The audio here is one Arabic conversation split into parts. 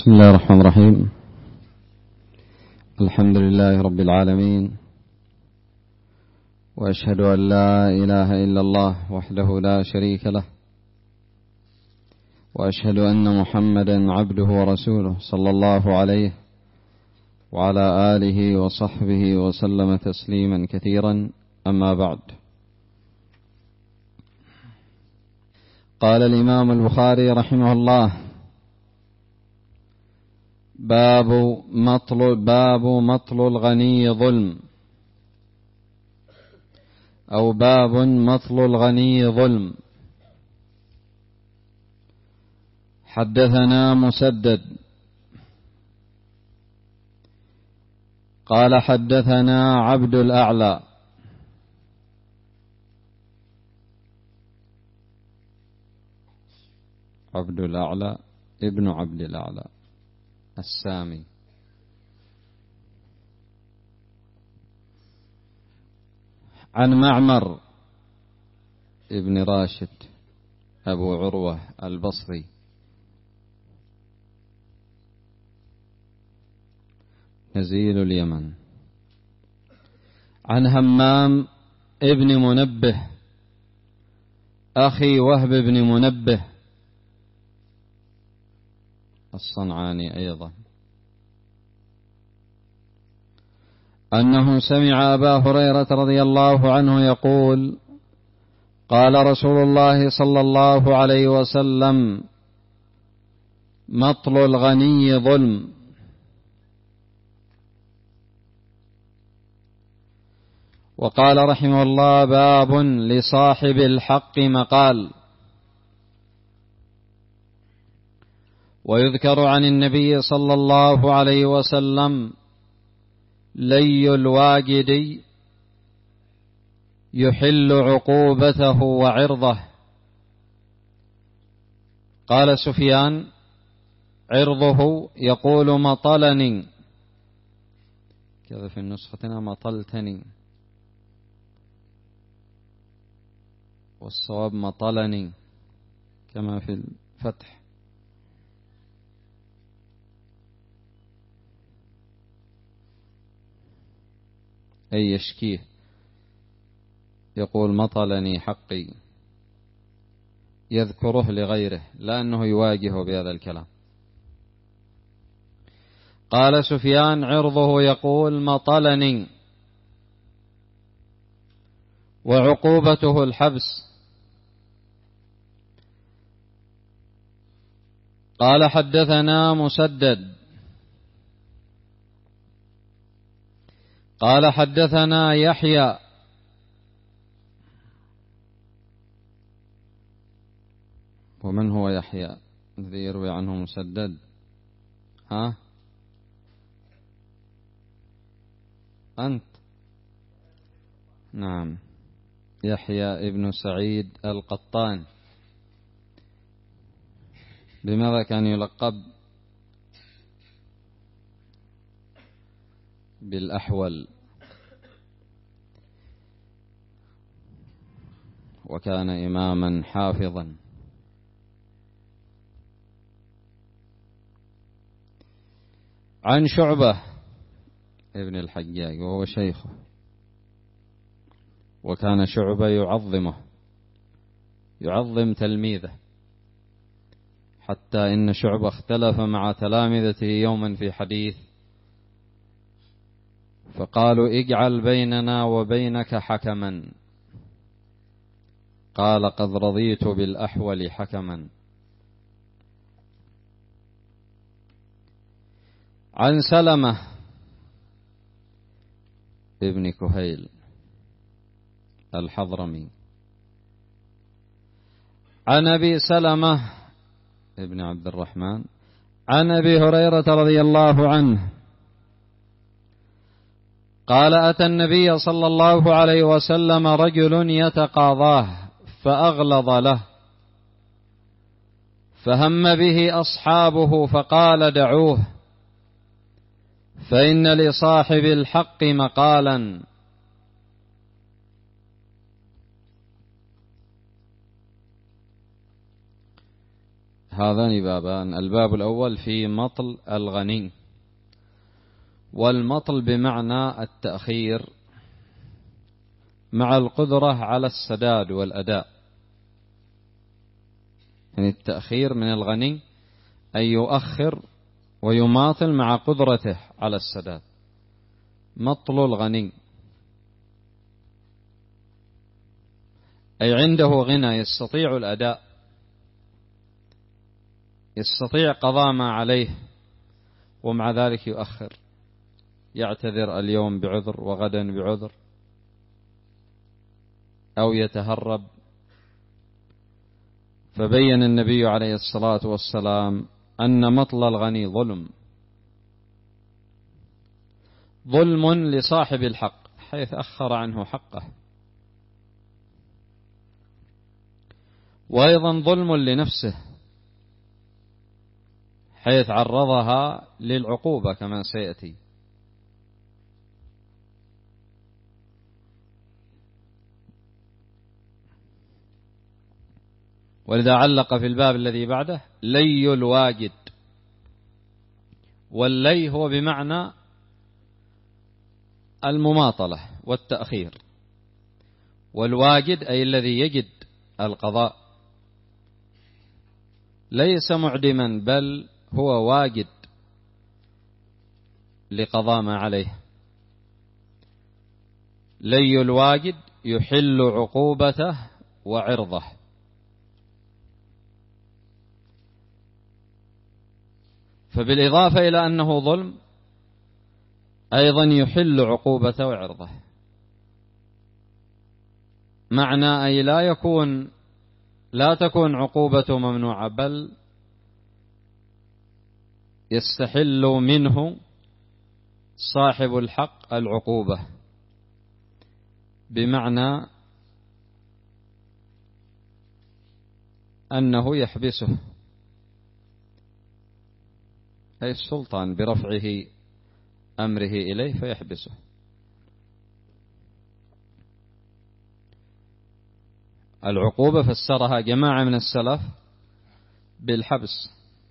بسم الله الرحمن الرحيم. الحمد لله رب العالمين، وأشهد أن لا إله إلا الله وحده لا شريك له، وأشهد أن محمدا عبده ورسوله صلى الله عليه وعلى آله وصحبه وسلم تسليما كثيرا. أما بعد، قال الإمام البخاري رحمه الله: باب مطل الغني ظلم، أو باب مطل الغني ظلم. حدثنا مسدد قال حدثنا عبد الأعلى ابن عبد الأعلى السامي عن معمر ابن راشد أبو عروة البصري نزيل اليمن، عن همام ابن منبه أخي وهب بن منبه الصنعاني أيضا، أنه سمع أبا هريرة رضي الله عنه يقول: قال رسول الله صلى الله عليه وسلم: مطل الغني ظلم. وقال رحمه الله: باب لصاحب الحق مقال. ويذكر عن النبي صلى الله عليه وسلم: لي الواجد يحل عقوبته وعرضه. قال سفيان: عرضه يقول مطلني، كذا في النسختنا مطلتني، والصواب مطلني كما في الفتح. أي يشكيه، يقول مطلني حقي، يذكره لغيره لأنه يواجهه بهذا الكلام. قال سفيان: عرضه يقول مطلني، وعقوبته الحبس. قال حدثنا مسدد قال حدثنا يحيى ومن هو يحيى الذي يروي عنه مسدد؟ أنت؟ نعم، يحيى ابن سعيد القطان. بماذا كان يلقب؟ بالأحول، وكان إماما حافظا. عن شعبة ابن الحجاج وهو شيخه، وكان شعبة يعظم تلميذه، حتى إن شعبة اختلف مع تلامذته يوما في حديث، فقالوا: اجعل بيننا وبينك حكما. قال: قد رضيت بالأحول حكما. عن سلمة ابن كهيل الحضرمي، عن أبي سلمة ابن عبد الرحمن، عن أبي هريرة رضي الله عنه قال: أتى النبي صلى الله عليه وسلم رجل يتقاضاه فأغلظ له، فهم به أصحابه فقال: دعوه، فإن لصاحب الحق مقالا. هذان بابان. الباب الأول في مطل الغني، والمطل بمعنى التأخير مع القدرة على السداد والأداء. يعني التأخير من الغني أن يؤخر ويماطل مع قدرته على السداد. مطل الغني أي عنده غنى يستطيع الأداء، يستطيع قضاء ما عليه، ومع ذلك يؤخر، يعتذر اليوم بعذر وغدا بعذر، أو يتهرب. فبين النبي عليه الصلاة والسلام أن مطل الغني ظلم لصاحب الحق حيث أخر عنه حقه، وأيضا ظلم لنفسه حيث عرضها للعقوبة كما سيأتي. ولذا علق في الباب الذي بعده لي الواجد. واللي هو بمعنى المماطلة والتأخير، والواجد أي الذي يجد القضاء، ليس معدما بل هو واجد لقضاء ما عليه. لي الواجد يحل عقوبته وعرضه. فبالإضافة إلى أنه ظلم أيضا يحل عقوبته وعرضه. معنى أي لا تكون عقوبته ممنوعة، بل يستحل منه صاحب الحق العقوبة، بمعنى أنه يحبسه، أي السلطان برفعه أمره إليه فيحبسه. العقوبة فسرها جماعة من السلف بالحبس.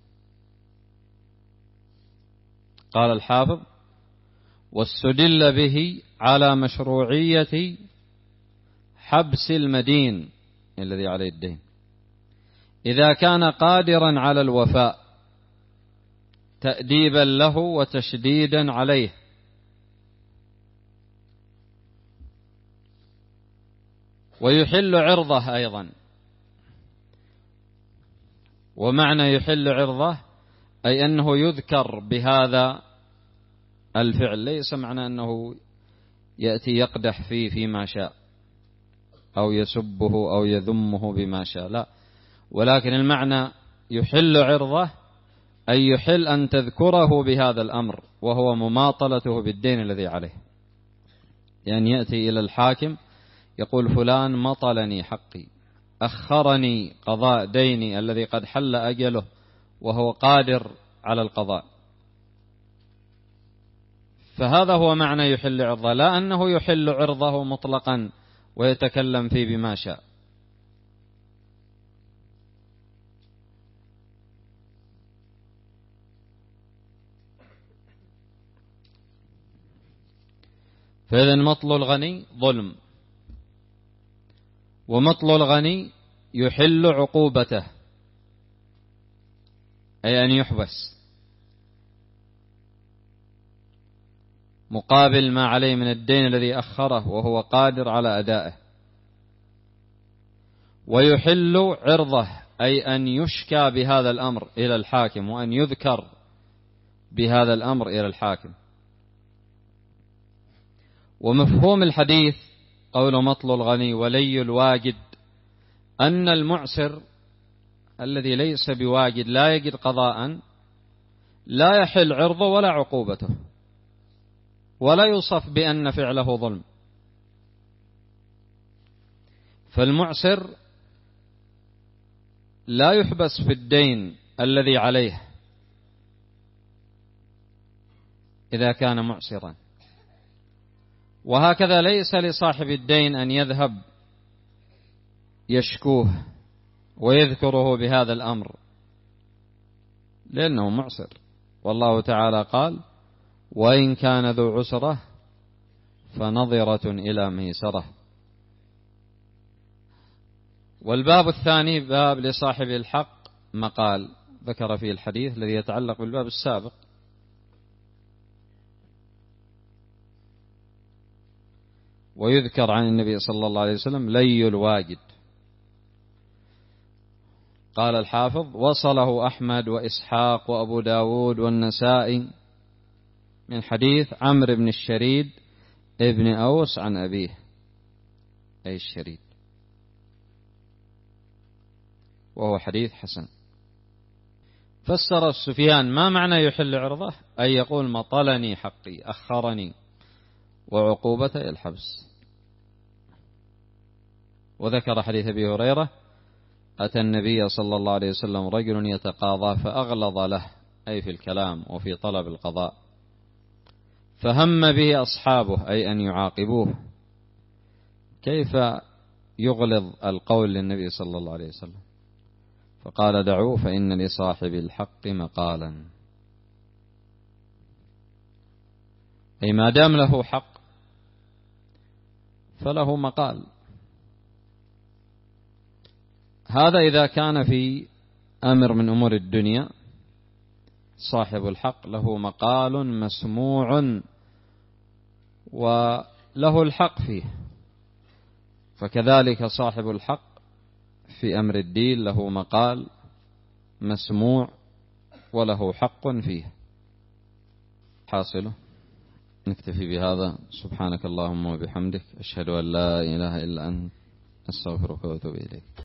قال الحافظ: واستدل به على مشروعية حبس المدين الذي عليه الدين إذا كان قادرا على الوفاء تأديبا له وتشديدا عليه. ويحل عرضه أيضا. ومعنى يحل عرضه أي أنه يذكر بهذا الفعل، ليس معنى أنه يأتي يقدح فيه فيما شاء أو يسبه أو يذمه بما شاء، لا، ولكن المعنى يحل عرضه أي يحل أن تذكره بهذا الأمر، وهو مماطلته بالدين الذي عليه. يعني يأتي إلى الحاكم يقول فلان مطلني حقي، أخرني قضاء ديني الذي قد حل أجله وهو قادر على القضاء. فهذا هو معنى يحل عرضه، لا أنه يحل عرضه مطلقا ويتكلم فيه بما شاء. فإذن مطل الغني ظلم، ومطل الغني يحل عقوبته أي أن يحبس مقابل ما عليه من الدين الذي أخره وهو قادر على أدائه. ويحل عرضه أي أن يشكى بهذا الأمر إلى الحاكم، وأن يذكر بهذا الأمر إلى الحاكم. ومفهوم الحديث قول مطل الغني ولي الواجد أن المعسر الذي ليس بواجد لا يجد قضاء لا يحل عرضه ولا عقوبته، ولا يوصف بأن فعله ظلم. فالمعسر لا يحبس في الدين الذي عليه إذا كان معسرا، وهكذا ليس لصاحب الدين أن يذهب يشكوه ويذكره بهذا الأمر، بل يحل عرضه. ويحل عرضه أي أن يشكى بهذا الأمر إلى الحاكم، وأن يذكر بهذا الأمر إلى الحاكم. ومفهوم الحديث قول مطل الغني ولي الواجد أن المعسر الذي ليس بواجد لا يجد قضاء لا يحل عرضه ولا عقوبته، ولا يوصف بأن فعله ظلم. فالمعسر لا يحبس في الدين الذي عليه إذا كان معسرا، وهكذا ليس لصاحب الدين أن يذهب لأنه معسر، والله تعالى قال وإن كان ذو عسرة فنظرة إلى ميسرة. والباب الثاني باب لصاحب الحق مقال، ذكر فيه الحديث الذي يتعلق بالباب السابق. ويذكر عن النبي صلى الله عليه وسلم لي الواجد. قال الحافظ وصله أحمد وإسحاق وأبو داود والنسائي من حديث عمرو بن الشريد ابن أوس عن أبيه، أي الشريد، وهو حديث حسن. فسر السفيان ما معنى يحل عرضه؟ أي يقول مطلني حقي، أخرني، وعقوبته الحبس. وذكر حديث أبي هريرة أتى النبي صلى الله عليه وسلم رجل يتقاضى فأغلظ له، أي في الكلام وفي طلب القضاء، فهم به أصحابه أي أن يعاقبوه. كيف يغلظ القول للنبي صلى الله عليه وسلم؟ فقال دعوه فإن لصاحب الحق مقالا، أي ما دام له حق فله مقال. هذا إذا كان في أمر من أمور الدنيا صاحب الحق له مقال مسموع وله الحق فيه، فكذلك صاحب الحق في أمر الدين له مقال مسموع وله حق فيه. حاصله نكتفي بهذا. سبحانك اللهم وبحمدك، أشهد أن لا إله إلا أنت، أستغفرك وأتوب إليك.